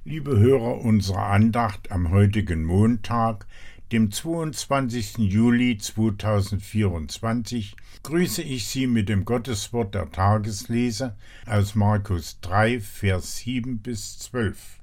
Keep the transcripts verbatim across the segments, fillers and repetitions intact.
Liebe Hörer unserer Andacht am heutigen Montag, dem zweiundzwanzigsten Juli zweitausendvierundzwanzig, grüße ich Sie mit dem Gotteswort der Tageslese aus Markus drei, Vers sieben bis zwölf.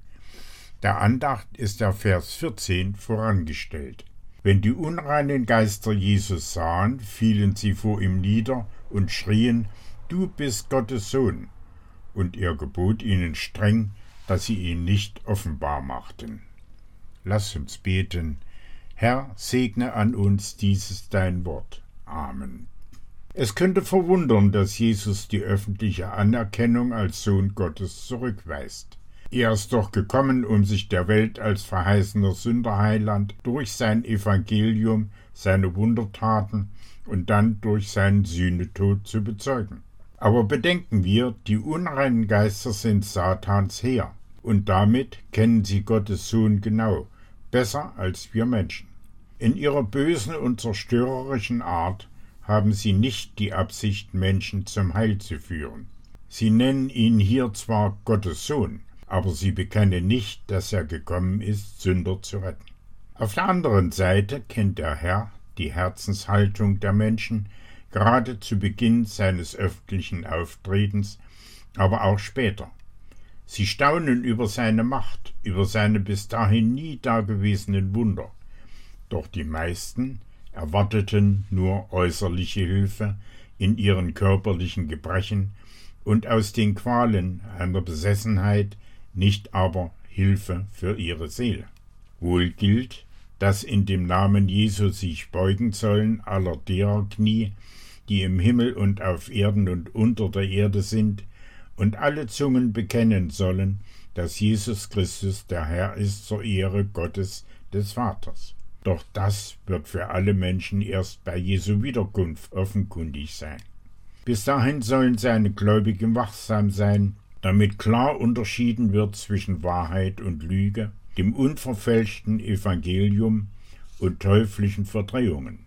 Der Andacht ist der Vers vierzehn vorangestellt. Wenn die unreinen Geister Jesus sahen, fielen sie vor ihm nieder und schrien: Du bist Gottes Sohn. Und er gebot ihnen streng, dass sie ihn nicht offenbar machten. Lass uns beten. Herr, segne an uns dieses dein Wort. Amen. Es könnte verwundern, dass Jesus die öffentliche Anerkennung als Sohn Gottes zurückweist. Er ist doch gekommen, um sich der Welt als verheißener Sünderheiland durch sein Evangelium, seine Wundertaten und dann durch seinen Sühnetod zu bezeugen. Aber bedenken wir, die unreinen Geister sind Satans Heer, und damit kennen sie Gottes Sohn genau, besser als wir Menschen. In ihrer bösen und zerstörerischen Art haben sie nicht die Absicht, Menschen zum Heil zu führen. Sie nennen ihn hier zwar Gottes Sohn, aber sie bekennen nicht, dass er gekommen ist, Sünder zu retten. Auf der anderen Seite kennt der Herr die Herzenshaltung der Menschen, gerade zu Beginn seines öffentlichen Auftretens, aber auch später. Sie staunen über seine Macht, über seine bis dahin nie dagewesenen Wunder. Doch die meisten erwarteten nur äußerliche Hilfe in ihren körperlichen Gebrechen und aus den Qualen einer Besessenheit, nicht aber Hilfe für ihre Seele. Wohl gilt, dass in dem Namen Jesu sich beugen sollen aller derer Knie, die im Himmel und auf Erden und unter der Erde sind, und alle Zungen bekennen sollen, dass Jesus Christus der Herr ist zur Ehre Gottes des Vaters. Doch das wird für alle Menschen erst bei Jesu Wiederkunft offenkundig sein. Bis dahin sollen seine Gläubigen wachsam sein, damit klar unterschieden wird zwischen Wahrheit und Lüge, dem unverfälschten Evangelium und teuflischen Verdrehungen.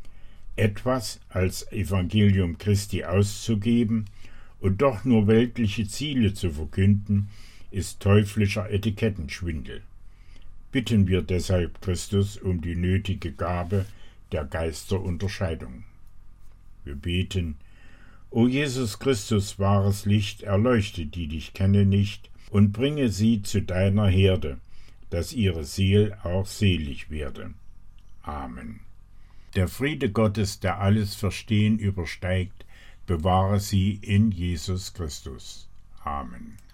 Etwas als Evangelium Christi auszugeben und doch nur weltliche Ziele zu verkünden, ist teuflischer Etikettenschwindel. Bitten wir deshalb Christus um die nötige Gabe der Geisterunterscheidung. Wir beten: O Jesus Christus, wahres Licht, erleuchte die dich kennen nicht und bringe sie zu deiner Herde, dass ihre Seel auch selig werde. Amen. Der Friede Gottes, der alles Verstehen übersteigt, bewahre sie in Jesus Christus. Amen.